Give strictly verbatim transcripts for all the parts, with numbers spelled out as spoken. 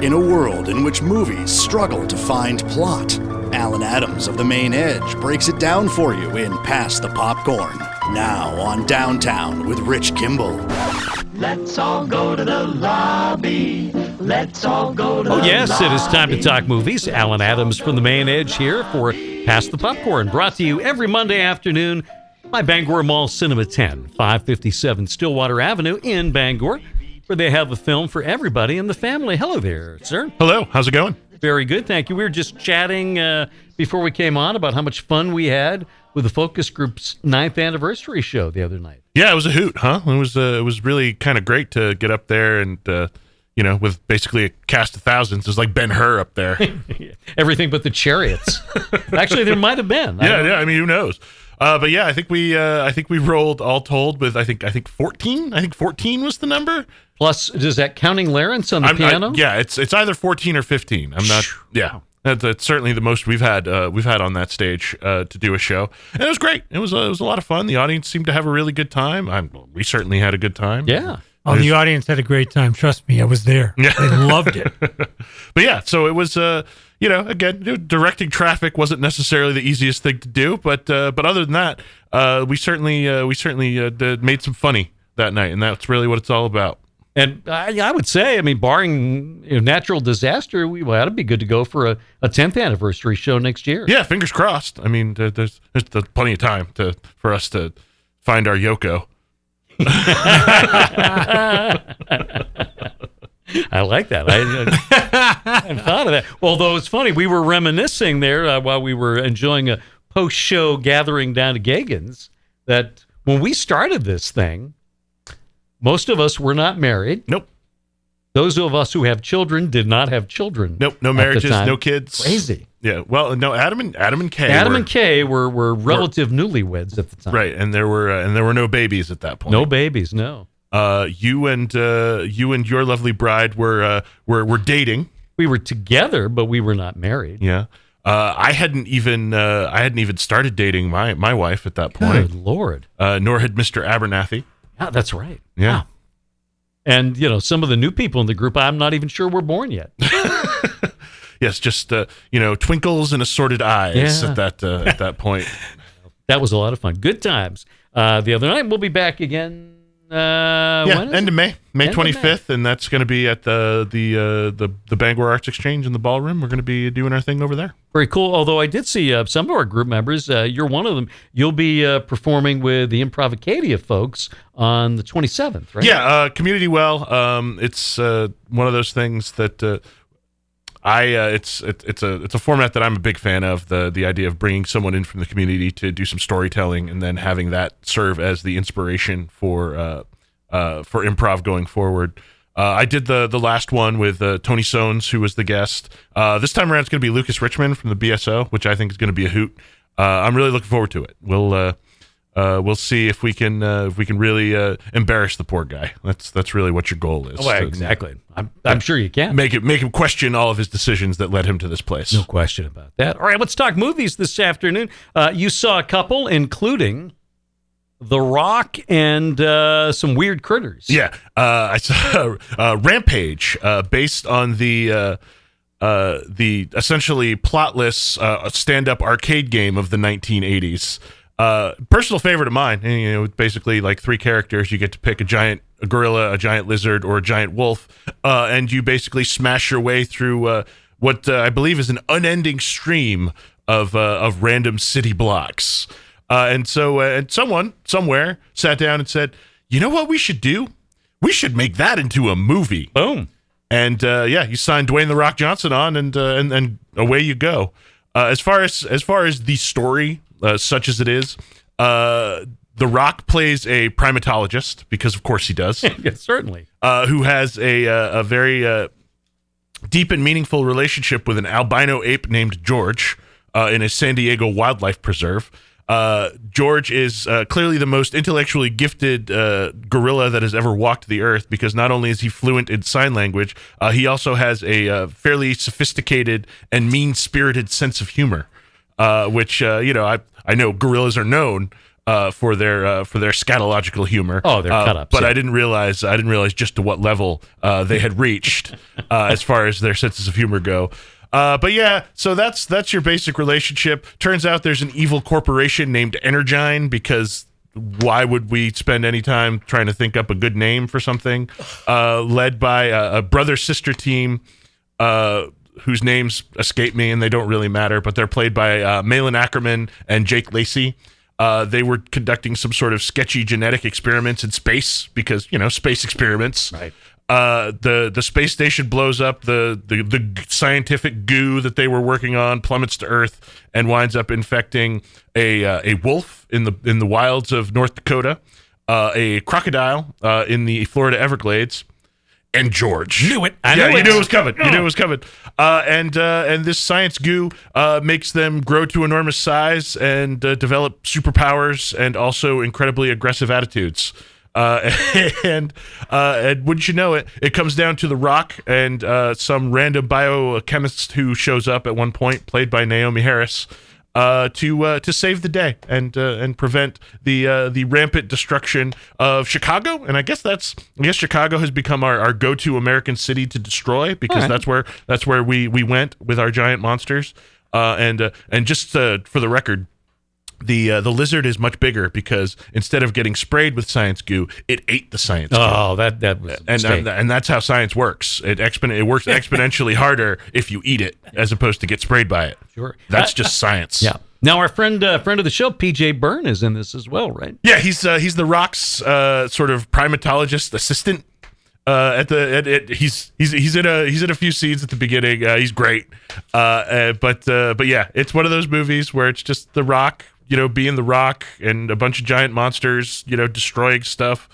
In a world in which movies struggle to find plot, Alan Adams of The Main Edge breaks it down for you in Pass the Popcorn. Now on Downtown with Rich Kimball. Let's all go to the lobby. Let's all go to oh, the lobby. Oh, yes, it is time to talk movies. Alan Adams from The Main Edge here for Pass the Popcorn, brought to you every Monday afternoon by Bangor Mall Cinema ten, five fifty-seven Stillwater Avenue in Bangor, where they have a film for everybody in the family. Hello there, sir. Hello. How's it going? Very good, thank you. We were just chatting uh, before we came on about how much fun we had with the Focus Group's ninth anniversary show the other night. Yeah, it was a hoot, huh? It was uh, it was really kind of great to get up there and, uh, you know, with basically a cast of thousands. It was like Ben-Hur up there. Everything but the chariots. Actually, there might have been. Yeah, yeah. I mean, who knows? Uh, but yeah, I think we uh, I think we rolled all told with I think I think fourteen. I think fourteen was the number. Plus, is that counting Lawrence on the I'm, piano? I, yeah, it's it's either fourteen or fifteen. I'm not. Yeah, that's, that's certainly the most we've had uh, we've had on that stage uh, to do a show, and it was great. It was uh, it was a lot of fun. The audience seemed to have a really good time. I'm, we certainly had a good time. Yeah. Oh, the audience had a great time. Trust me, I was there. Yeah. They loved it. But yeah, so it was, uh, you know, again, directing traffic wasn't necessarily the easiest thing to do, but uh, but other than that, uh, we certainly uh, we certainly uh, did, made some funny that night, and that's really what it's all about. And I, I would say, I mean, barring you know, natural disaster, we ought to be good to go for a, a tenth anniversary show next year. Yeah, fingers crossed. I mean, there's there's plenty of time to for us to find our Yoko. I like that. I, I hadn't thought of that. Although it's funny, we were reminiscing there uh, while we were enjoying a post-show gathering down to Gagan's that when we started this thing, most of us were not married. Nope. Those of us who have children did not have children. Nope. No marriages, no kids. Crazy. Yeah. Well, no. Adam and Adam and Kay. Adam were, and Kay were, were relative were, newlyweds at the time. Right, and there were uh, and there were no babies at that point. No babies. No. Uh, you and uh, you and your lovely bride were uh, were were dating. We were together, but we were not married. Yeah. Uh, I hadn't even uh, I hadn't even started dating my my wife at that point. Good Lord. Uh, nor had Mister Abernathy. Yeah, that's right. Yeah. Wow. And, you know, some of the new people in the group, I'm not even sure were born yet. Yes, just, uh, you know, twinkles and assorted eyes yeah. at that uh, at that point. That was a lot of fun. Good times. Uh, the other night, we'll be back again. Uh, yeah, when is end it? of May, May End twenty-fifth, of May. And that's going to be at the the, uh, the the Bangor Arts Exchange in the ballroom. We're going to be doing our thing over there. Very cool. Although I did see uh, some of our group members. Uh, you're one of them. You'll be uh, performing with the Improvicadia folks on the twenty-seventh, right? Yeah, uh, Community Well. Um, it's uh, one of those things that uh, I uh, it's it, it's a it's a format that I'm a big fan of. The the idea of bringing someone in from the community to do some storytelling and then having that serve as the inspiration for. Uh, Uh, for improv going forward. Uh, I did the the last one with uh, Tony Soanes, who was the guest. Uh, this time around, it's going to be Lucas Richmond from the B S O, which I think is going to be a hoot. Uh, I'm really looking forward to it. We'll uh, uh, we'll see if we can uh, if we can really uh, embarrass the poor guy. That's that's really what your goal is. Oh, to, exactly. I'm I'm sure you can make it make him question all of his decisions that led him to this place. No question about that. All right, let's talk movies this afternoon. Uh, you saw a couple, including The Rock and uh, some weird critters. Yeah, uh, I saw uh, Rampage, uh, based on the uh, uh, the essentially plotless uh, stand-up arcade game of the nineteen eighties. Uh, personal favorite of mine. And, you know, basically like three characters. You get to pick a giant a gorilla, a giant lizard, or a giant wolf, uh, and you basically smash your way through uh, what uh, I believe is an unending stream of uh, of random city blocks. Uh, and so uh, and someone somewhere sat down and said, you know what we should do? We should make that into a movie. Boom. And uh, yeah, you signed Dwayne The Rock Johnson on, and uh, and, and away you go. Uh, as far as as far as the story, uh, such as it is, uh, The Rock plays a primatologist, because of course he does. Yes, certainly. Uh, who has a uh, a very uh, deep and meaningful relationship with an albino ape named George uh, in a San Diego wildlife preserve. Uh, George is uh, clearly the most intellectually gifted uh, gorilla that has ever walked the earth, because not only is he fluent in sign language, uh, he also has a uh, fairly sophisticated and mean-spirited sense of humor, uh, which, uh, you know, I, I know gorillas are known uh, for their uh, for their scatological humor. Oh, they're uh, cut-ups, But yeah. I didn't realize I didn't realize just to what level uh, they had reached uh, as far as their senses of humor go. Uh, but yeah, so that's that's your basic relationship. Turns out there's an evil corporation named Energine, because why would we spend any time trying to think up a good name for something? Uh, led by a, a brother-sister team uh, whose names escape me, and they don't really matter, but they're played by uh, Malin Ackerman and Jake Lacey. Uh, they were conducting some sort of sketchy genetic experiments in space because, you know, space experiments. Right. Uh, the the space station blows up. The, the the scientific goo that they were working on plummets to Earth and winds up infecting a uh, a wolf in the in the wilds of North Dakota, uh, a crocodile uh, in the Florida Everglades, and George. Knew it. I yeah, knew you it. knew it was coming. You knew it was coming. Uh, and uh, and this science goo uh, makes them grow to enormous size and uh, develop superpowers and also incredibly aggressive attitudes. Uh, and uh, and wouldn't you know it, it comes down to The Rock and uh, some random biochemist who shows up at one point, played by Naomi Harris, uh, to uh, to save the day and uh, and prevent the uh, the rampant destruction of Chicago. And I guess that's I guess Chicago has become our, our go-to American city to destroy, because right. that's where that's where we we went with our giant monsters. Uh, and uh, and just uh, for the record, the uh, the lizard is much bigger because instead of getting sprayed with science goo, it ate the science goo. Oh, that that was a And, mistake. and and that's how science works. It expon- it works exponentially harder if you eat it as opposed to get sprayed by it. Sure. That's Uh, just science. Yeah. Now our friend uh, friend of the show, P J Byrne, is in this as well, right? Yeah, he's uh, he's the Rock's uh, sort of primatologist assistant. Uh, at the at, at, he's he's he's in a he's in a few scenes at the beginning. Uh, he's great. Uh, uh, but uh, but yeah, it's one of those movies where it's just the Rock, you know, being the Rock and a bunch of giant monsters, you know, destroying stuff.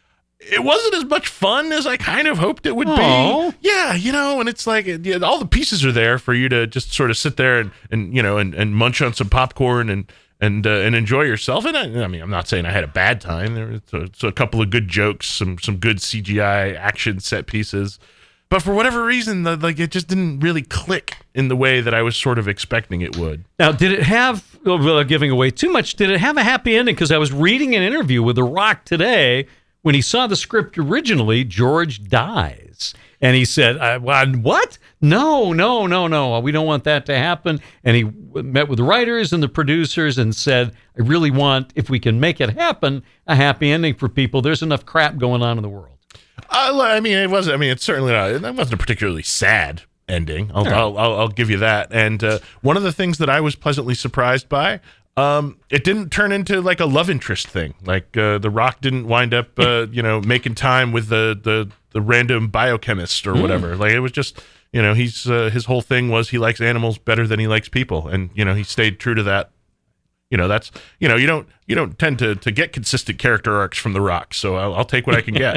It wasn't as much fun as I kind of hoped it would Aw. be. Yeah, you know, and it's like yeah, all the pieces are there for you to just sort of sit there and, and you know and, and munch on some popcorn and and uh, and enjoy yourself. And I, I mean, I'm not saying I had a bad time. There was a, so a couple of good jokes, some some good C G I action set pieces, but for whatever reason, the, like it just didn't really click in the way that I was sort of expecting it would. Now, did it have, well, without giving away too much, did it have a happy ending? Because I was reading an interview with The Rock today. When he saw the script originally, George dies. And he said, I, what? No, no, no, no. We don't want that to happen. And he w- met with the writers and the producers and said, I really want, if we can make it happen, a happy ending for people. There's enough crap going on in the world. Uh, I mean, it wasn't. I mean, it's certainly not. It wasn't a particularly sad ending. I'll, Right. I'll, I'll, I'll give you that. And uh, one of the things that I was pleasantly surprised by, um, it didn't turn into like a love interest thing. Like uh, The Rock didn't wind up, uh, you know, making time with the the, the random biochemist or whatever. Like it was just, you know, he's uh, his whole thing was he likes animals better than he likes people, and you know, he stayed true to that. You know, that's you know, you don't you don't tend to to get consistent character arcs from The Rock, so I'll, I'll take what I can get.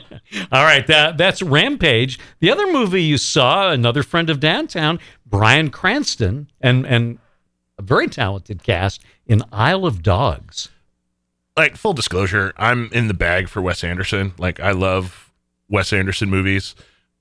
All right, that, that's Rampage. The other movie you saw, another friend of Downtown, Bryan Cranston, and and a very talented cast in Isle of Dogs. Like, full disclosure, I'm in the bag for Wes Anderson. Like, I love Wes Anderson movies.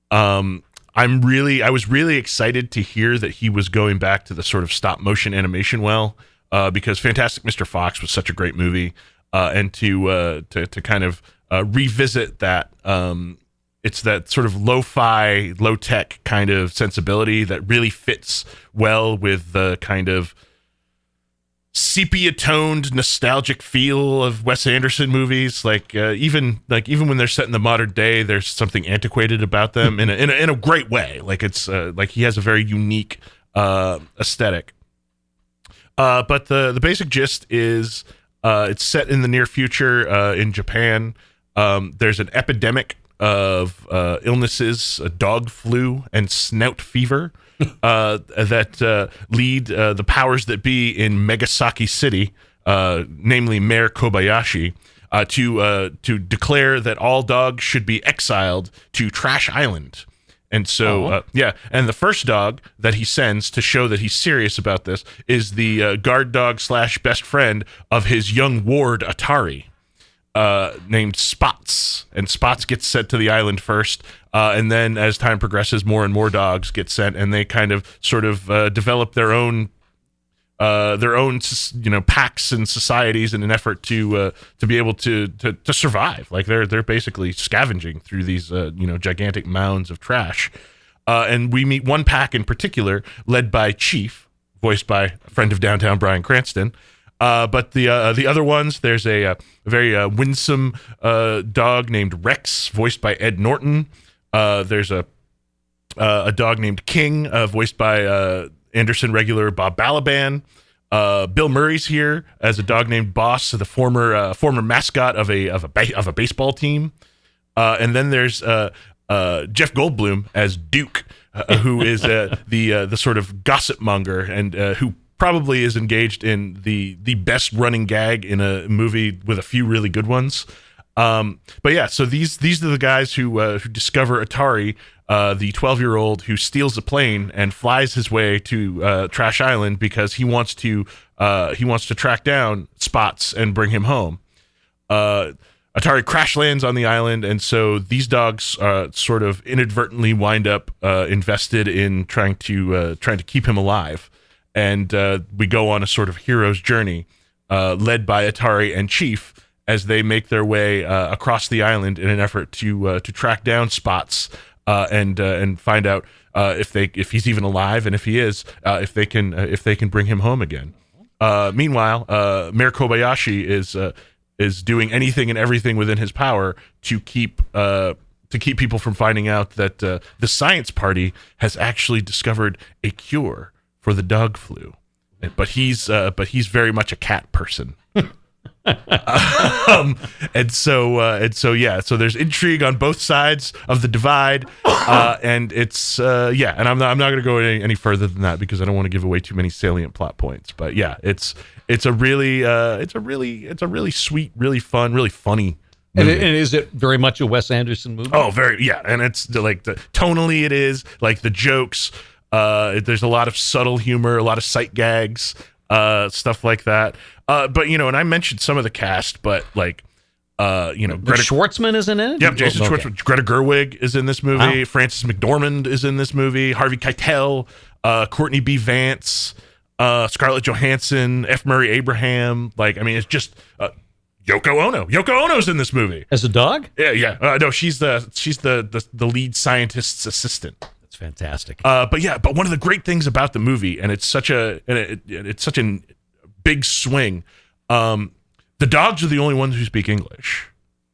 Um, I'm really, I was really excited to hear that he was going back to the sort of stop motion animation well, uh, because Fantastic Mister Fox was such a great movie, uh, and to uh, to to kind of uh, revisit that. Um, it's that sort of lo-fi, low-tech kind of sensibility that really fits well with the kind of sepia-toned, nostalgic feel of Wes Anderson movies. Like uh, even like even when they're set in the modern day, there's something antiquated about them in a, in a, in a great way. Like it's uh, like he has a very unique uh, aesthetic. Uh, but the the basic gist is uh, it's set in the near future uh, in Japan. Um, there's an epidemic of uh, illnesses, uh, dog flu and snout fever, uh, that uh, lead uh, the powers that be in Megasaki City, uh, namely Mayor Kobayashi, uh, to uh, to declare that all dogs should be exiled to Trash Island. And so, uh, yeah, and the first dog that he sends to show that he's serious about this is the uh, guard dog slash best friend of his young ward, Atari. Uh, named Spots, and Spots gets sent to the island first, uh, and then as time progresses, more and more dogs get sent, and they kind of sort of uh, develop their own uh, their own, you know, packs and societies in an effort to uh, to be able to, to to survive. Like they're they're basically scavenging through these uh, you know gigantic mounds of trash. Uh, and we meet one pack in particular, led by Chief, voiced by a friend of Downtown, Bryan Cranston. Uh, but the uh, the other ones, there's a, a very uh, winsome uh, dog named Rex, voiced by Ed Norton. Uh, there's a uh, a dog named King, uh, voiced by uh, Anderson regular Bob Balaban. Uh, Bill Murray's here as a dog named Boss, the former uh, former mascot of a of a ba- of a baseball team. Uh, and then there's uh, uh, Jeff Goldblum as Duke, uh, who is uh, the uh, the sort of gossip monger and uh, who probably is engaged in the the best running gag in a movie with a few really good ones. Um, but yeah, so these these are the guys who uh, who discover Atari, uh, the twelve-year-old who steals a plane and flies his way to uh, Trash Island because he wants to uh, he wants to track down Spots and bring him home. Uh, Atari crash lands on the island, and so these dogs uh, sort of inadvertently wind up uh, invested in trying to uh, trying to keep him alive. And uh, we go on a sort of hero's journey, uh, led by Atari and Chief, as they make their way uh, across the island in an effort to uh, to track down Spots uh, and uh, and find out uh, if they if he's even alive, and if he is, uh, if they can uh, if they can bring him home again. Uh, meanwhile, uh, Mayor Kobayashi is uh, is doing anything and everything within his power to keep uh, to keep people from finding out that uh, the Science Party has actually discovered a cure for the dog flu, but he's uh, but he's very much a cat person. um, and so uh, and so yeah, so there's intrigue on both sides of the divide, uh, and it's uh, yeah, and I'm not I'm not going to go any, any further than that because I don't want to give away too many salient plot points. But yeah, it's it's a really uh, it's a really it's a really sweet, really fun, really funny. And, it, and is it very much a Wes Anderson movie? Oh, very yeah, and it's the, like the tonally it is like the jokes. Uh, there's a lot of subtle humor, a lot of sight gags, uh, stuff like that. Uh, but you know, and I mentioned some of the cast, but like, uh, you know, But Greta Schwartzman is in it? Yep, Jason Oh, okay. Schwartzman. Greta Gerwig is in this movie. Wow. Frances McDormand is in this movie. Harvey Keitel, uh, Courtney B. Vance, uh, Scarlett Johansson, F. Murray Abraham. Like, I mean, it's just uh, Yoko Ono. Yoko Ono's in this movie. As a dog? Yeah, yeah. Uh, no, she's the she's the, the the lead scientist's assistant. That's fantastic. Uh, but yeah, but one of the great things about the movie, and it's such a and it, it, it's such a big swing. Um, the dogs are the only ones who speak English.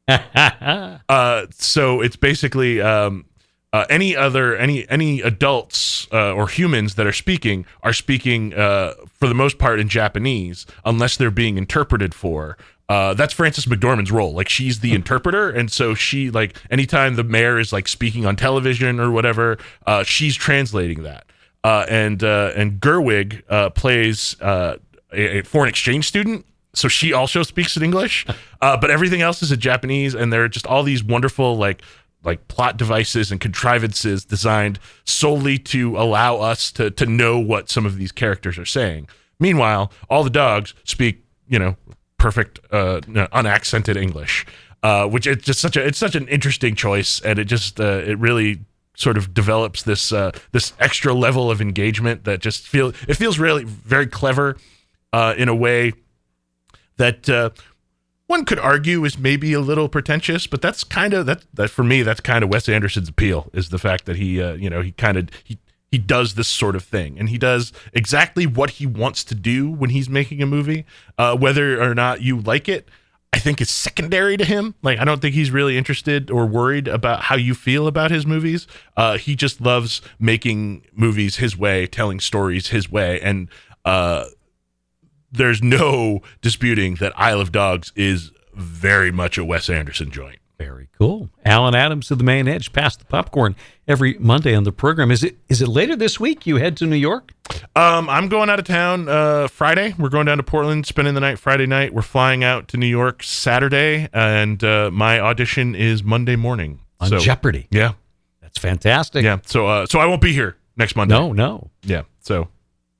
uh, so it's basically um, uh, any other any any adults uh, or humans that are speaking are speaking uh, for the most part in Japanese, unless they're being interpreted for. Uh, that's Frances McDormand's role. Like, she's the interpreter, and so she, like, anytime the mayor is like speaking on television or whatever, uh, she's translating that. Uh, and uh, and Gerwig uh, plays uh, a, a foreign exchange student, so she also speaks in English. Uh, but everything else is in Japanese, and there are just all these wonderful like like plot devices and contrivances designed solely to allow us to to know what some of these characters are saying. Meanwhile, all the dogs speak, you know, perfect uh unaccented English, uh which it's just such a it's such an interesting choice, and it just uh, it really sort of develops this uh this extra level of engagement that just feel it feels really very clever uh in a way that uh one could argue is maybe a little pretentious, but that's kind of that that for me that's kind of Wes Anderson's appeal, is the fact that he uh you know he kind of he He does this sort of thing, and he does exactly what he wants to do when he's making a movie. Uh, whether or not you like it, I think is secondary to him. Like, I don't think he's really interested or worried about how you feel about his movies. Uh, he just loves making movies his way, telling stories his way, and uh, there's no disputing that Isle of Dogs is very much a Wes Anderson joint. Very cool. Alan Adams of The Main Edge, Past the Popcorn, every Monday on the program. Is it is it later this week you head to New York? Um, I'm going out of town uh, Friday. We're going down to Portland, spending the night Friday night. We're flying out to New York Saturday, and uh, my audition is Monday morning. On so, Jeopardy. Yeah. That's fantastic. Yeah. So uh, so I won't be here next Monday. No, no. Yeah. So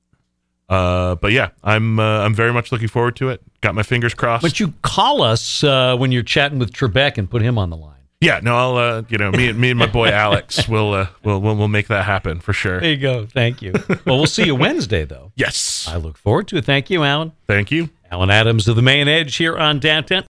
uh, but yeah, I'm uh, I'm very much looking forward to it. Got my fingers crossed. But you call us uh, when you're chatting with Trebek and put him on the line. Yeah, no, I'll uh, you know, me and me and my boy Alex will uh, will will we'll make that happen for sure. There you go. Thank you. Well, we'll see you Wednesday, though. Yes. I look forward to it. Thank you, Alan. Thank you. Alan Adams of the Main Edge here on Downtown.